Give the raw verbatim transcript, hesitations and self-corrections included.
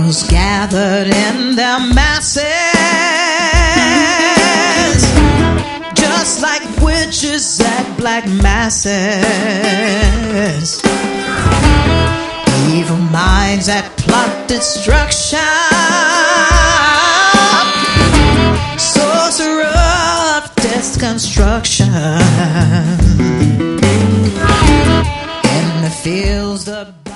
Devils gathered in their masses, just like witches at black masses. Evil minds that plot destruction, sorcerer of destruction. In the fields the